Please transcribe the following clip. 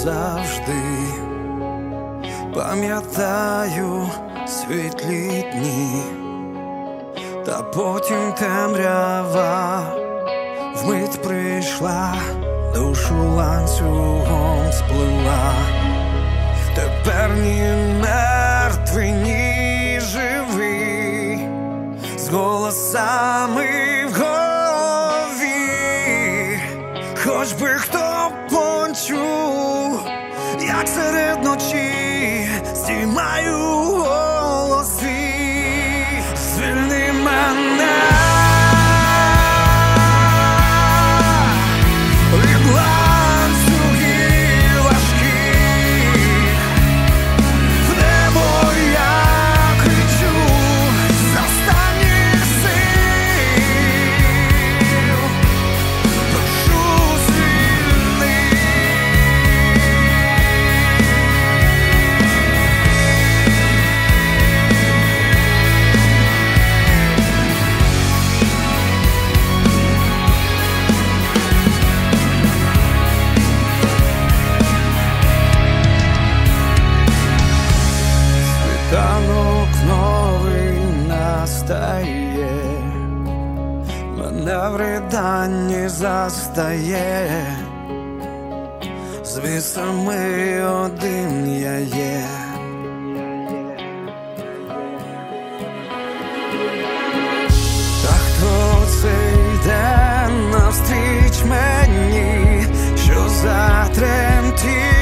завжди. Пам'ятаю світлі дні, та потім темрява вмить прийшла, душу ланцюгом сплила. Тепер ні мертвий, ні живий, з голосами в голові. Хоч би хто почув, як серед ночі здіймаю голос свій. Звільни мене від ланцюгів важких, в небо я кричу з останніх сил. Прошу, звільни. Світанок новий настає, мене в риданні застає. З вісами один я є. Та хто це йде навстріч мені, що затремтів?